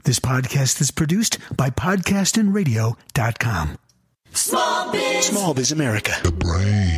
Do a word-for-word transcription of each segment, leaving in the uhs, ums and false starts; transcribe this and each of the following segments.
This podcast is produced by podcastin radio dot com. Small Biz. Small Biz America. The brain.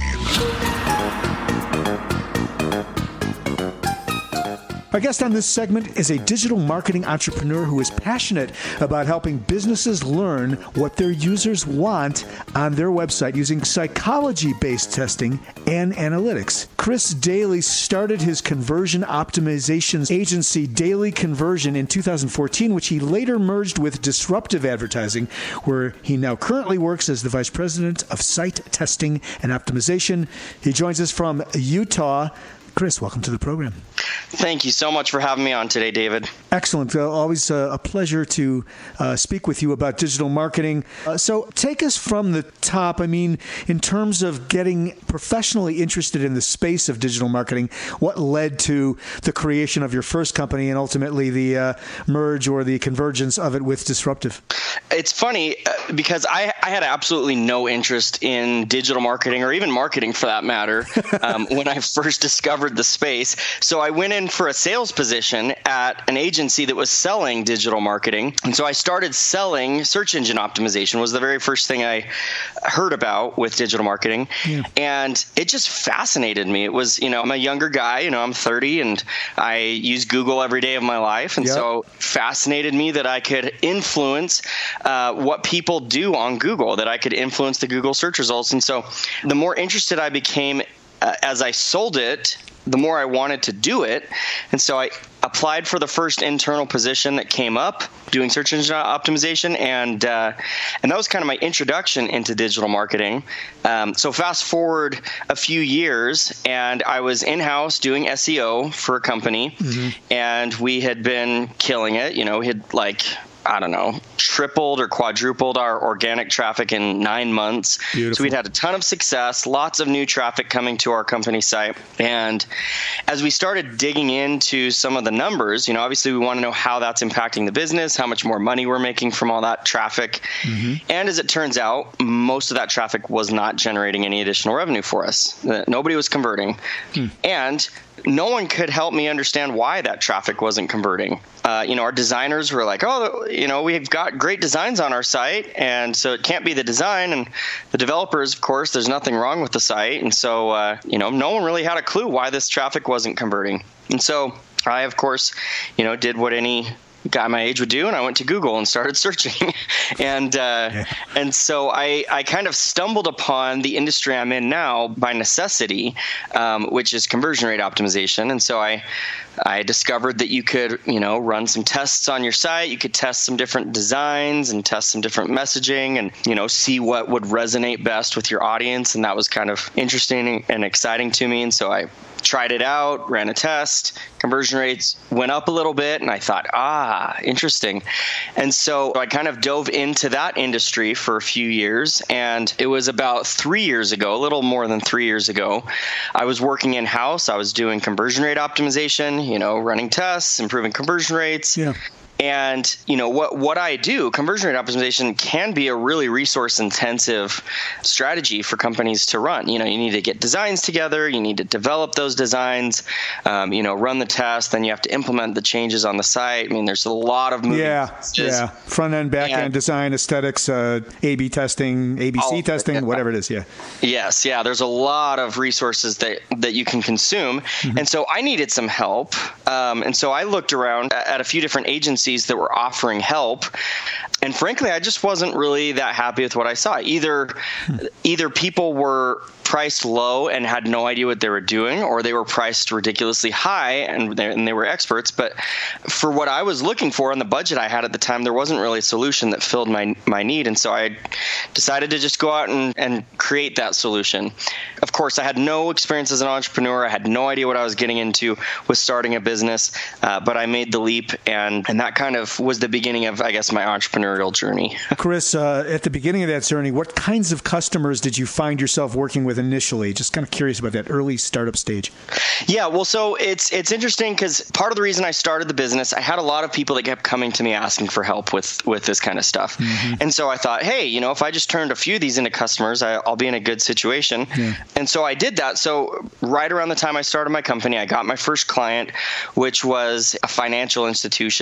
Our guest on this segment is a digital marketing entrepreneur who is passionate about helping businesses learn what their users want on their website using psychology-based testing and analytics. Chris Daly started his conversion optimization agency, Daily Conversion, in two thousand fourteen, which he later merged with Disruptive Advertising, where he now currently works as the Vice President of Site Testing and Optimization. He joins us from Utah. Chris, welcome to the program. Thank you so much for having me on today, David. Excellent. Uh, always uh, a pleasure to uh, speak with you about digital marketing. Uh, so take us from the top. I mean, in terms of getting professionally interested in the space of digital marketing, what led to the creation of your first company and ultimately the uh, merge or the convergence of it with Disruptive? It's funny uh, because I, I had absolutely no interest in digital marketing or even marketing for that matter um, when I first discovered the space. So I went in for a sales position at an agency that was selling digital marketing. And so I started selling search engine optimization was the very first thing I heard about with digital marketing. Yeah. And it just fascinated me. It was, you know, I'm a younger guy, you know, I'm thirty and I use Google every day of my life. And yep. so fascinated me that I could influence uh, what people do on Google, that I could influence the Google search results. And so the more interested I became uh, as I sold it, the more I wanted to do it. And so I applied for the first internal position that came up doing search engine optimization. And uh, and that was kind of my introduction into digital marketing. Um, so fast forward a few years and I was in-house doing S E O for a company. Mm-hmm. And we had been killing it. You know, we had like, I don't know, tripled or quadrupled our organic traffic in nine months. Beautiful. So we'd had a ton of success, lots of new traffic coming to our company site. And as we started digging into some of the numbers, you know, obviously we want to know how that's impacting the business, how much more money we're making from all that traffic. Mm-hmm. And as it turns out, most of that traffic was not generating any additional revenue for us. Nobody was converting. Hmm. And no one could help me understand why that traffic wasn't converting. Uh, you know, our designers were like, oh, you know, we've got great designs on our site, and so it can't be the design. And the developers, of course, there's nothing wrong with the site. And so, uh, you know, no one really had a clue why this traffic wasn't converting. And so I, of course, you know, did what any guy my age would do, and I went to Google and started searching. and uh, yeah. and so I, I kind of stumbled upon the industry I'm in now by necessity, um, which is conversion rate optimization. And so I I discovered that you could, you know, run some tests on your site. You could test some different designs and test some different messaging and, you know, see what would resonate best with your audience. And that was kind of interesting and exciting to me. And so I tried it out, ran a test, conversion rates went up a little bit, and I thought, ah, interesting. And so I kind of dove into that industry for a few years, and it was about three years ago, a little more than three years ago, I was working in-house. I was doing conversion rate optimization, you know, running tests, improving conversion rates. Yeah. And, you know, what, what I do, conversion rate optimization can be a really resource-intensive strategy for companies to run. You know, you need to get designs together. You need to develop those designs, um, you know, run the test. Then you have to implement the changes on the site. I mean, there's a lot of moving Yeah, pieces. yeah. Front-end, back-end design, aesthetics, uh, A B testing, A B C testing, it, whatever it is, yeah. Yes, yeah. There's a lot of resources that, that you can consume. Mm-hmm. And so I needed some help. Um, and so I looked around at a few different agencies that were offering help. And frankly, I just wasn't really that happy with what I saw. Either, hmm. either people were priced low and had no idea what they were doing, or they were priced ridiculously high and they, and they were experts. But for what I was looking for and the budget I had at the time, there wasn't really a solution that filled my my need. And so I decided to just go out and, and create that solution. Of course, I had no experience as an entrepreneur. I had no idea what I was getting into with starting a business, uh, but I made the leap, and, and that kind of was the beginning of, I guess, my entrepreneurial journey. Chris, uh, at the beginning of that journey, what kinds of customers did you find yourself working with initially? Just kind of curious about that early startup stage. Yeah, well, so it's it's interesting because part of the reason I started the business, I had a lot of people that kept coming to me asking for help with, with this kind of stuff. Mm-hmm. And so I thought, hey, you know, if I just turned a few of these into customers, I, I'll be in a good situation. Yeah. And so I did that. So right around the time I started my company, I got my first client, which was a financial institution that, you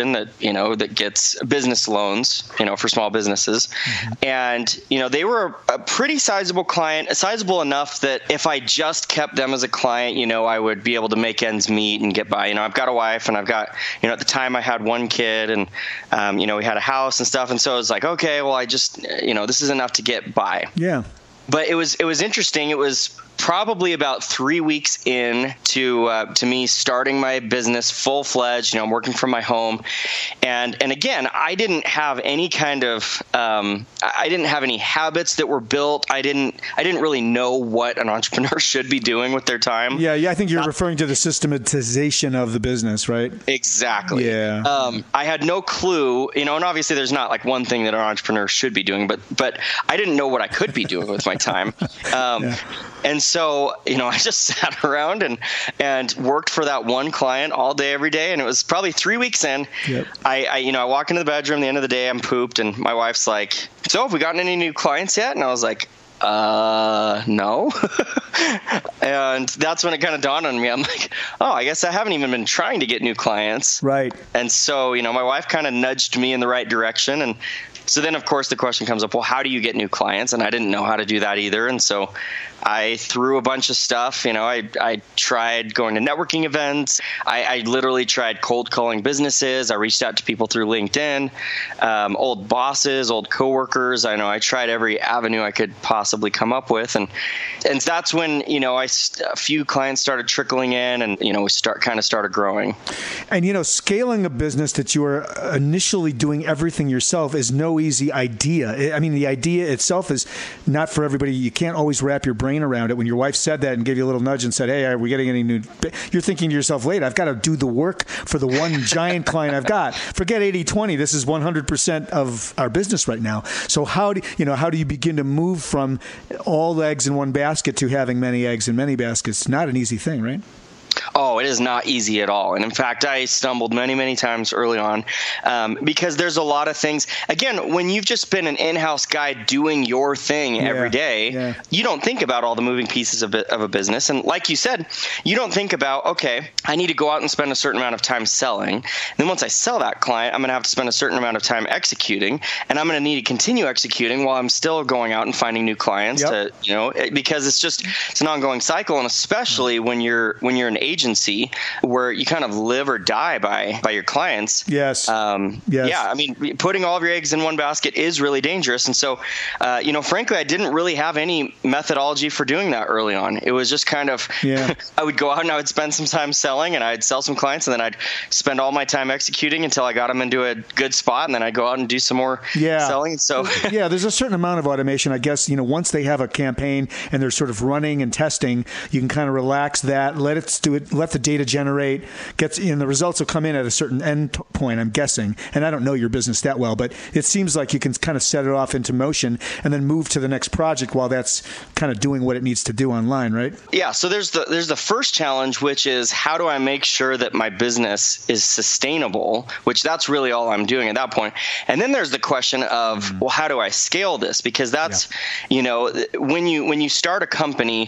you know, that gets business loans, you know, for small businesses. Mm-hmm. And, you know, they were a pretty sizable client, sizable enough that if I just kept them as a client, you know, I would be able to make ends meet and get by. You know, I've got a wife and I've got, you know, at the time I had one kid and, um, you know, we had a house and stuff. And so it was like, okay, well, I just, you know, this is enough to get by. Yeah. But it was, it was interesting. It was probably about three weeks in to uh, to me starting my business full fledged. You know, I'm working from my home, and and again, I didn't have any kind of um, I didn't have any habits that were built. I didn't I didn't really know what an entrepreneur should be doing with their time. Yeah, yeah. I think you're Not, referring to the systematization of the business, right? Exactly. Yeah. Um, I had no clue. You know, and obviously there's not like one thing that an entrepreneur should be doing, but but I didn't know what I could be doing with my time. Um, yeah. And so, you know, I just sat around and, and worked for that one client all day, every day. And it was probably three weeks in. Yep. I, I, you know, I walk into the bedroom, the end of the day, I'm pooped. And my wife's like, so have we gotten any new clients yet? And I was like, uh, no. And that's when it kind of dawned on me. I'm like, oh, I guess I haven't even been trying to get new clients. Right. And so, you know, my wife kind of nudged me in the right direction. And so then, of course, the question comes up, well, how do you get new clients? And I didn't know how to do that either. And so I threw a bunch of stuff. You know, I, I tried going to networking events. I, I literally tried cold calling businesses. I reached out to people through LinkedIn, um, old bosses, old coworkers. I know I tried every avenue I could possibly come up with. And and that's when, you know, I, a few clients started trickling in and, you know, we start kind of started growing. And, you know, scaling a business that you are initially doing everything yourself is no easy idea. I mean, the idea itself is not for everybody. You can't always wrap your brain around it. When your wife said that and gave you a little nudge and said, hey, are we getting any new, you're thinking to yourself, wait, I've got to do the work for the one giant client I've got. Forget eighty twenty. This is one hundred percent of our business right now. So how do you know, how do you begin to move from all eggs in one basket to having many eggs in many baskets? Not an easy thing, right? Oh, it is not easy at all. And in fact, I stumbled many, many times early on um, because there's a lot of things. Again, when you've just been an in-house guy doing your thing yeah, every day, yeah. you don't think about all the moving pieces of, of a business. And like you said, you don't think about, okay, I need to go out and spend a certain amount of time selling. And then once I sell that client, I'm going to have to spend a certain amount of time executing. And I'm going to need to continue executing while I'm still going out and finding new clients yep. to, you know, because it's just, it's an ongoing cycle. And especially mm-hmm. when you're, when you're an agency where you kind of live or die by by your clients. Yes. Um, yes. Yeah. I mean, putting all of your eggs in one basket is really dangerous. And so, uh, you know, frankly, I didn't really have any methodology for doing that early on. It was just kind of, yeah. I would go out and I would spend some time selling and I'd sell some clients and then I'd spend all my time executing until I got them into a good spot. And then I'd go out and do some more yeah. selling. So yeah, there's a certain amount of automation, I guess. You know, once they have a campaign and they're sort of running and testing, you can kind of relax that, let it do it, let the data generate, gets in, the results will come in at a certain end point, I'm guessing. And I don't know your business that well, but it seems like you can kind of set it off into motion and then move to the next project while that's kind of doing what it needs to do online, right? Yeah. So there's the there's the first challenge, which is how do I make sure that my business is sustainable, which that's really all I'm doing at that point. And then there's the question of, mm. well, how do I scale this? Because that's, yeah. you know, when you when you start a company,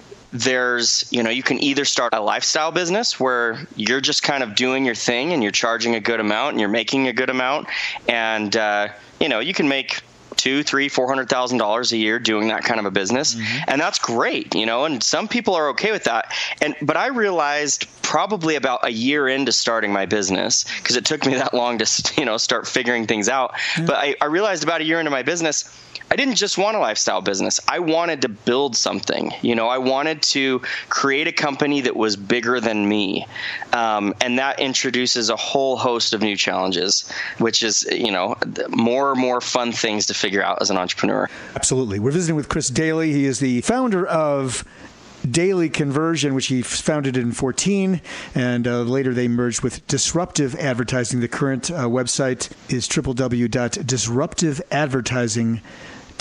there's, you know, you can either start a lifestyle business where you're just kind of doing your thing and you're charging a good amount and you're making a good amount. And, uh, you know, you can make two, three, four hundred thousand dollars a year doing that kind of a business. Mm-hmm. And that's great, you know, and some people are okay with that. And, but I realized probably about a year into starting my business, because it took me that long to, you know, start figuring things out. Mm-hmm. But I, I realized about a year into my business, I didn't just want a lifestyle business. I wanted to build something. You know, I wanted to create a company that was bigger than me. Um, and that introduces a whole host of new challenges, which is, you know, more and more fun things to figure out as an entrepreneur. Absolutely. We're visiting with Chris Daly. He is the founder of Daily Conversion, which he founded in fourteen, and uh, later they merged with Disruptive Advertising. The current uh, website is w w w dot disruptive advertising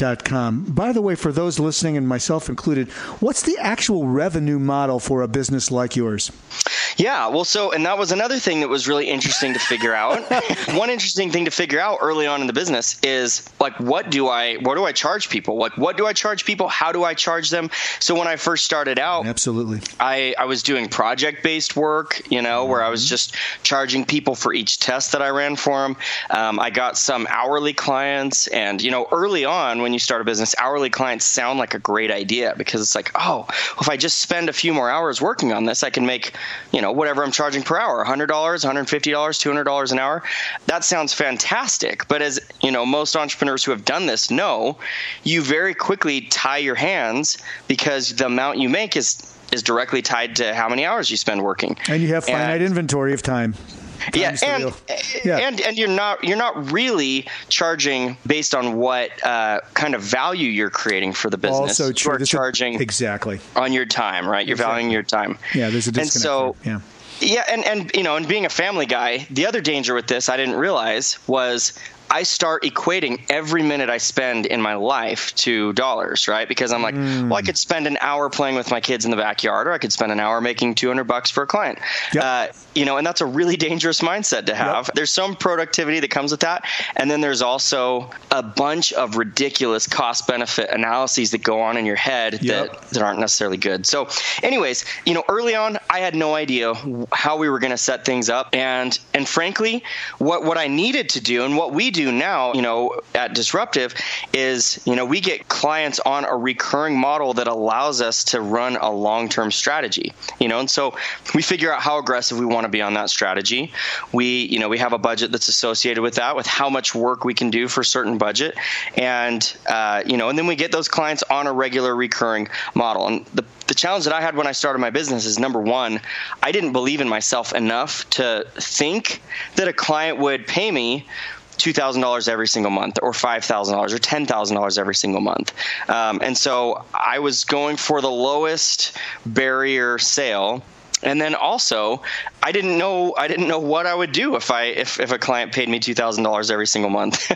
dot com. By the way, for those listening, and myself included, what's the actual revenue model for a business like yours? Yeah, well, so, and that was another thing that was really interesting to figure out. One interesting thing to figure out early on in the business is, like, what do I, what do I charge people? Like, what do I charge people? How do I charge them? So when I first started out, absolutely, I, I was doing project-based work, you know, mm-hmm. where I was just charging people for each test that I ran for them. Um, I got some hourly clients, and, you know, early on when you start a business, hourly clients sound like a great idea because it's like, oh, if I just spend a few more hours working on this, I can make, you know, whatever I'm charging per hour, one hundred dollars, one hundred fifty dollars, two hundred dollars an hour. That sounds fantastic. But as, you know, most entrepreneurs who have done this know, you very quickly tie your hands because the amount you make is is directly tied to how many hours you spend working. And you have finite and, inventory of time. Yeah, and, yeah, and and you're not you're not really charging based on what uh, kind of value you're creating for the business. Also true. You're charging a, exactly on your time, right? You're exactly. valuing your time. Yeah, there's a disconnect. And so, there. yeah. Yeah, and, and you know, and being a family guy, the other danger with this I didn't realize was I start equating every minute I spend in my life to dollars, right? Because I'm like, mm. well, I could spend an hour playing with my kids in the backyard, or I could spend an hour making two hundred bucks for a client. Yep. Uh, you know, and that's a really dangerous mindset to have. Yep. There's some productivity that comes with that. And then there's also a bunch of ridiculous cost benefit analyses that go on in your head yep. that, that aren't necessarily good. So anyways, you know, early on, I had no idea how we were going to set things up. And, and frankly, what, what I needed to do and what we do now, you know, at Disruptive is, you know, we get clients on a recurring model that allows us to run a long-term strategy, you know, and so we figure out how aggressive we want to be on that strategy. We, you know, we have a budget that's associated with that, with how much work we can do for a certain budget. And, uh, you know, and then we get those clients on a regular recurring model. And the The challenge that I had when I started my business is, number one, I didn't believe in myself enough to think that a client would pay me two thousand dollars every single month, or five thousand dollars, or ten thousand dollars every single month. Um, and so I was going for the lowest barrier sale. And then also, I didn't know I didn't know what I would do if I if, if a client paid me two thousand dollars every single month.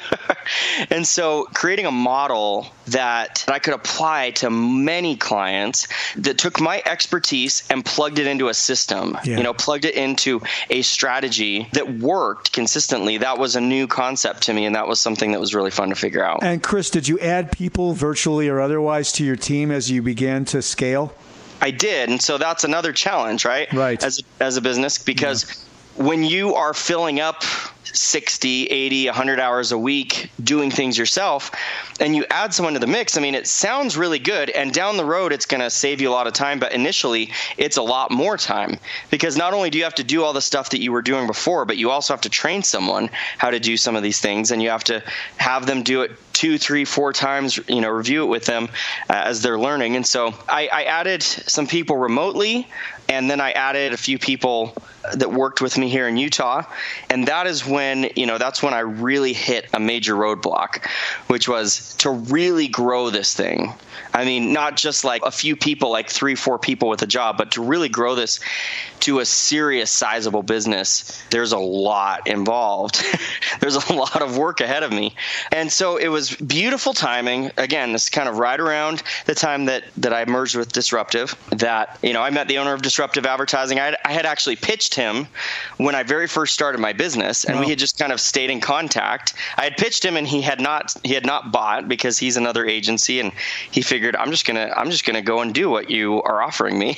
And so creating a model that I could apply to many clients that took my expertise and plugged it into a system, yeah. you know, plugged it into a strategy that worked consistently. That was a new concept to me, and that was something that was really fun to figure out. And Chris, did you add people virtually or otherwise to your team as you began to scale? I did. And so that's another challenge, right? Right. As, as a business, because yeah. when you are filling up sixty, eighty, one hundred hours a week doing things yourself, and you add someone to the mix, I mean, it sounds really good. And down the road, it's going to save you a lot of time. But initially, it's a lot more time, because not only do you have to do all the stuff that you were doing before, but you also have to train someone how to do some of these things. And you have to have them do it two, three, four times, you know, review it with them uh, as they're learning. And so I, I added some people remotely, and then I added a few people that worked with me here in Utah. And that is when, you know, that's when I really hit a major roadblock, which was to really grow this thing. I mean, not just like a few people, like three, four people with a job, but to really grow this to a serious, sizable business. There's a lot involved. There's a lot of work ahead of me. And so it was beautiful timing. Again, this kind of right around the time that, that I merged with Disruptive, that, you know, I met the owner of Disruptive Advertising. I had, I had actually pitched him when I very first started my business, and wow. we had just kind of stayed in contact. I had pitched him, and he had not, he had not bought, because he's another agency, and he figured, I'm just going to, I'm just going to go and do what you are offering me.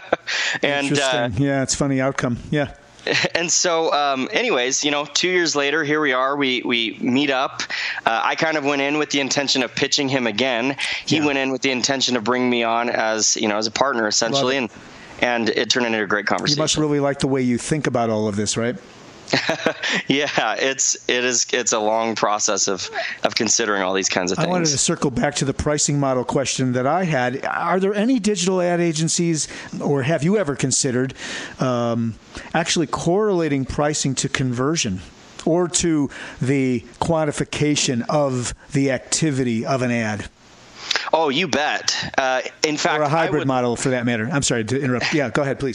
And, uh, yeah, it's a funny outcome. Yeah. And so, um, anyways, you know, two years later, here we are. We we meet up. Uh, I kind of went in with the intention of pitching him again. He yeah. went in with the intention of bringing me on as, you know, as a partner, essentially, and and it turned into a great conversation. You must really like the way you think about all of this, right? Yeah, it's it is it's a long process of of considering all these kinds of things. I wanted to circle back to the pricing model question that I had. Are there any digital ad agencies, or have you ever considered um, actually correlating pricing to conversion, or to the quantification of the activity of an ad? Oh, you bet. Uh, in fact, or a hybrid I would, model for that matter. I'm sorry to interrupt. Yeah, go ahead, please.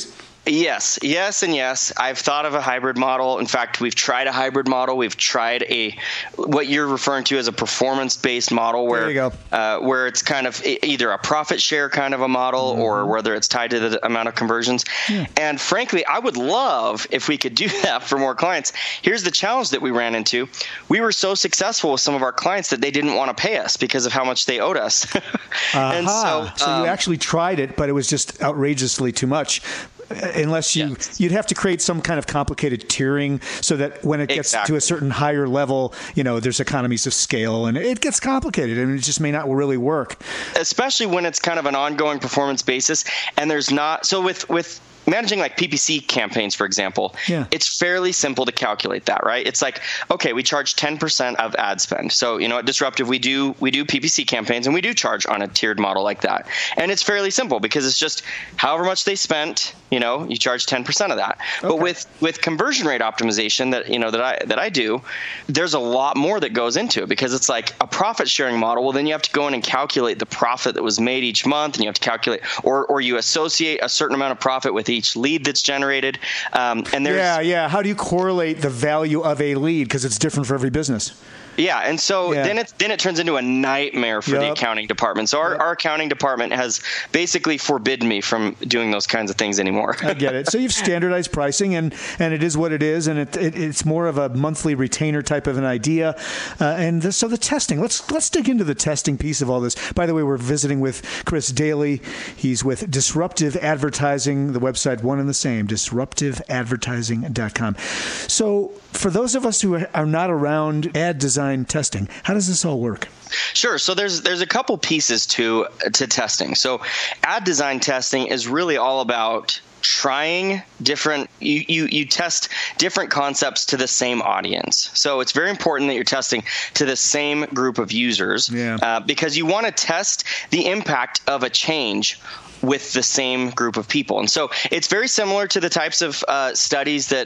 Yes, yes, and yes. I've thought of a hybrid model. In fact, we've tried a hybrid model. We've tried a what you're referring to as a performance-based model, where there you go. Uh, where it's kind of either a profit share kind of a model, mm-hmm. or whether it's tied to the amount of conversions. Yeah. And frankly, I would love if we could do that for more clients. Here's the challenge that we ran into: we were so successful with some of our clients that they didn't want to pay us because of how much they owed us. And so, so um, you actually tried it, but it was just outrageously too much. Unless you, yes. you'd have to create some kind of complicated tiering so that when it gets exactly. to a certain higher level, you know, there's economies of scale, and it gets complicated, and it just may not really work. Especially when it's kind of an ongoing performance basis, and there's not. So with with. managing like P P C campaigns, for example, yeah. it's fairly simple to calculate that, right? It's like, okay, we charge ten percent of ad spend. So, you know, at Disruptive, we do we do P P C campaigns, and we do charge on a tiered model like that. And it's fairly simple because it's just however much they spent, you know, you charge ten percent of that. Okay. But with with conversion rate optimization that, you know, that I that I do, there's a lot more that goes into it, because it's like a profit sharing model. Well, then you have to go in and calculate the profit that was made each month, and you have to calculate, or or you associate a certain amount of profit with each lead that's generated. Um, and there's yeah, yeah. How do you correlate the value of a lead? Because it's different for every business. Yeah, and so yeah. then it then it turns into a nightmare for yep. the accounting department. So our, yep. our accounting department has basically forbidden me from doing those kinds of things anymore. I get it. So you've standardized pricing, and, and it is what it is, and it, it it's more of a monthly retainer type of an idea. Uh, and the, so the testing. Let's let's dig into the testing piece of all this. By the way, we're visiting with Chris Daly. He's with Disruptive Advertising. The website one and the same, disruptive advertising dot com. So for those of us who are not around ad design testing, how does this all work? Sure. So there's there's a couple pieces to to testing. So ad design testing is really all about trying different you, you you test different concepts to the same audience. So it's very important that you're testing to the same group of users, yeah. uh, because you want to test the impact of a change with the same group of people. And so it's very similar to the types of uh, studies that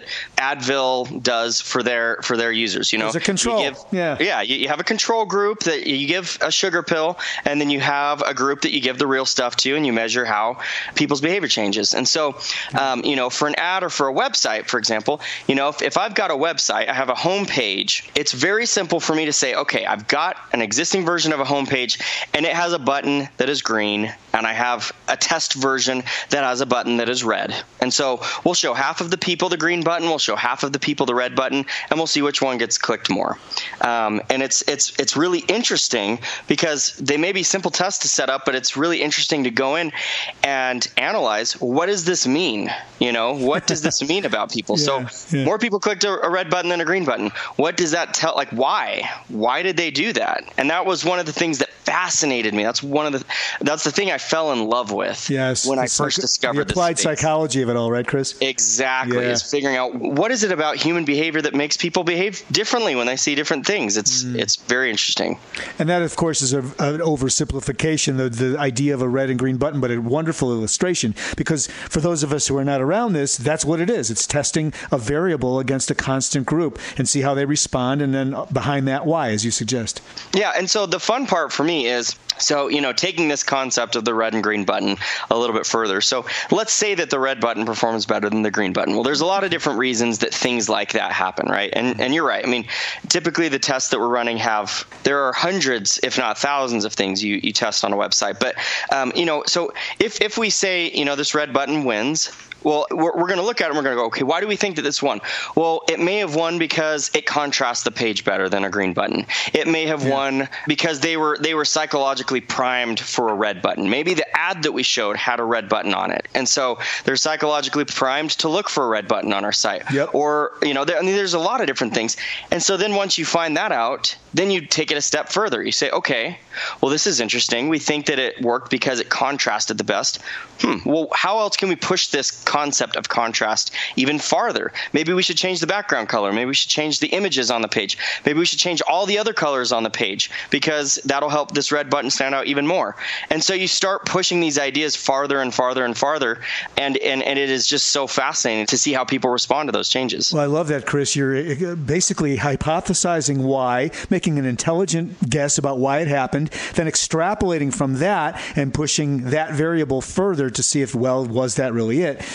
Advil does for their for their users. You know, there's a control. You give, yeah, yeah. You, you have a control group that you give a sugar pill, and then you have a group that you give the real stuff to, and you measure how people's behavior changes. And so, um, you know, for an ad or for a website, for example, you know, if, if I've got a website, I have a home page. It's very simple for me to say, okay, I've got an existing version of a home page, and it has a button that is green, and I have a test version that has a button that is red. And so we'll show half of the people the green button, we'll show half of the people the red button, and we'll see which one gets clicked more. Um, and it's it's it's really interesting because they may be simple tests to set up, but it's really interesting to go in and analyze, what does this mean? You know, what does this mean about people? Yeah, so yeah. more people clicked a, a red button than a green button. What does that tell? Like, why? Why did they do that? And that was one of the things that fascinated me. That's one of the that's the thing I fell in love with. Yes, when I first psych- discovered the applied this space. Psychology of it all, right, Chris? Exactly. Yeah. Is figuring out what is it about human behavior that makes people behave differently when they see different things. It's mm. it's very interesting. And that, of course, is a, an oversimplification, the, the idea of a red and green button, but a wonderful illustration, because for those of us who are not around this, that's what it is. It's testing a variable against a constant group and see how they respond, and then behind that, why, as you suggest. Yeah, and so the fun part for me is, so, you know, taking this concept of the red and green button a little bit further. So let's say that the red button performs better than the green button. Well, there's a lot of different reasons that things like that happen, right? And and you're right. I mean, typically the tests that we're running have, there are hundreds, if not thousands of things you, you test on a website. But, um, you know, so if, if we say, you know, this red button wins, well, we're, we're going to look at it and we're going to go, okay, why do we think that this won? Well, it may have won because it contrasts the page better than a green button. It may have yeah. won because they were they were psychologically primed for a red button. Maybe the ad that we showed had a red button on it, and so they're psychologically primed to look for a red button on our site. Yep. Or, you know, there, I mean, there's a lot of different things. And so then once you find that out, then you take it a step further. You say, okay, well, this is interesting. We think that it worked because it contrasted the best. Hmm. Well, how else can we push this concept of contrast even farther? Maybe we should change the background color. Maybe we should change the images on the page. Maybe we should change all the other colors on the page, because that'll help this red button stand out even more. And so you start pushing these ideas farther and farther and farther, and, and, and it is just so fascinating to see how people respond to those changes. Well, I love that, Chris. You're basically hypothesizing why, making an intelligent guess about why it happened, then extrapolating from that and pushing that variable further to see if, well, was that really it?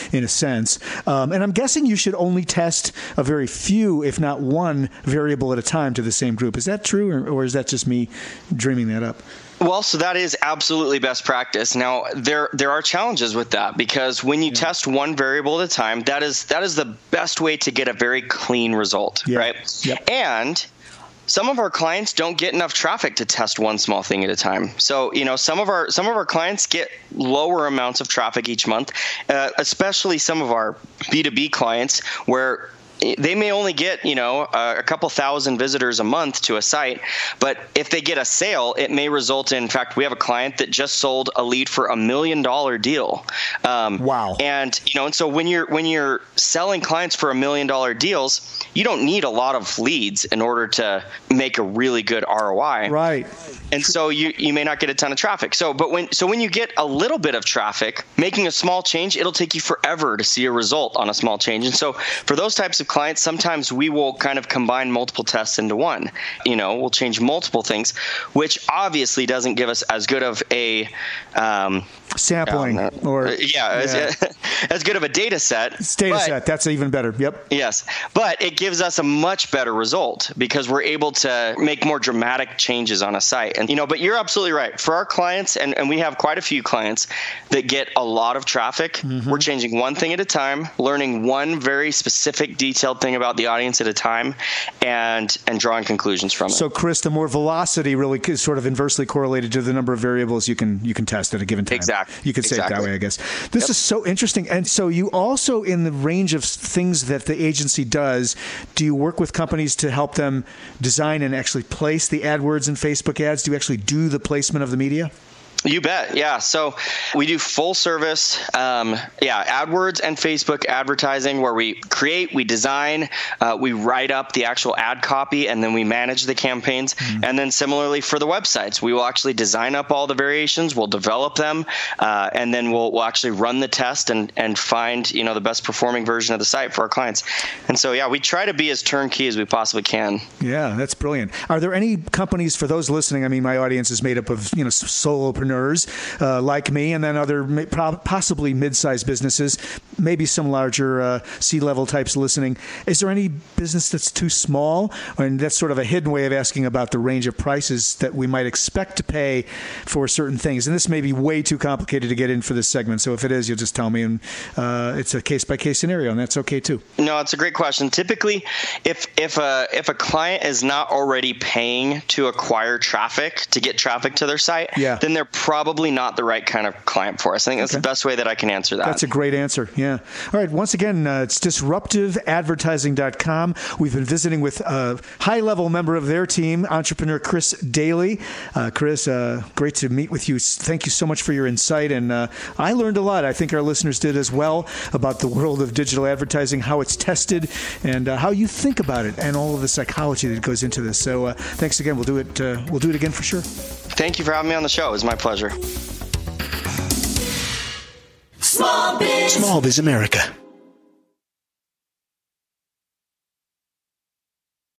in a sense. Um, and I'm guessing you should only test a very few, if not one, variable at a time to the same group. Is that true, or, or is that just me dreaming that up? Well, so that is absolutely best practice. Now, there there are challenges with that, because when you yeah. test one variable at a time, that is that is the best way to get a very clean result, yeah. right? Yep. And some of our clients don't get enough traffic to test one small thing at a time. So, you know, some of our some of our clients get lower amounts of traffic each month, uh, especially some of our B two B clients where they may only get, you know, uh, a couple thousand visitors a month to a site, but if they get a sale, it may result in, in fact, we have a client that just sold a lead for a million dollar deal. Um, wow. And, you know, and so when you're, when you're selling clients for a million dollar deals, you don't need a lot of leads in order to make a really good R O I. Right. And so you, you may not get a ton of traffic. So, but when, so when you get a little bit of traffic, making a small change, it'll take you forever to see a result on a small change. And so for those types of clients, sometimes we will kind of combine multiple tests into one. You know, we'll change multiple things, which obviously doesn't give us as good of a um, sampling um, or yeah, yeah. As, as good of a data set. It's data but, set. That's even better. Yep. Yes. But it gives us a much better result because we're able to make more dramatic changes on a site. And, you know, but you're absolutely right. For our clients, and, and we have quite a few clients that get a lot of traffic, mm-hmm. we're changing one thing at a time, learning one very specific detailed thing about the audience at a time, and and drawing conclusions from it. So, Chris, the more velocity really is sort of inversely correlated to the number of variables you can you can test at a given time. Exactly. You could say exactly. it that way, I guess. This yep. is so interesting. And so you also, in the range of things that the agency does, do you work with companies to help them design and actually place the AdWords and Facebook ads? Do you actually do the placement of the media? You bet. Yeah. So we do full service, um, yeah, AdWords and Facebook advertising, where we create, we design, uh, we write up the actual ad copy, and then we manage the campaigns. Mm-hmm. And then similarly for the websites, we will actually design up all the variations, we'll develop them, uh, and then we'll, we'll actually run the test and, and find, you know, the best performing version of the site for our clients. And so, yeah, we try to be as turnkey as we possibly can. Yeah, that's brilliant. Are there any companies, for those listening, I mean, my audience is made up of, you know, solopreneurs, Uh, like me, and then other possibly mid-sized businesses, maybe some larger uh, C-level types listening. Is there any business that's too small? And that's sort of a hidden way of asking about the range of prices that we might expect to pay for certain things. And this may be way too complicated to get in for this segment. So if it is, you'll just tell me, and uh, it's a case-by-case scenario, and that's okay too. No, it's a great question. Typically, if if a if a client is not already paying to acquire traffic, to get traffic to their site, yeah. then they're probably not the right kind of client for us. I think that's okay. the best way that I can answer that. That's a great answer. Yeah. All right. Once again, uh, it's disruptive advertising dot com. We've been visiting with a high-level member of their team, entrepreneur Chris Daly. Uh, Chris, uh, great to meet with you. Thank you so much for your insight. And uh, I learned a lot. I think our listeners did as well about the world of digital advertising, how it's tested, and uh, how you think about it, and all of the psychology that goes into this. So uh, thanks again. We'll do it. Uh, we'll do it again for sure. Thank you for having me on the show. It was my pleasure. Small Biz. Small Biz America.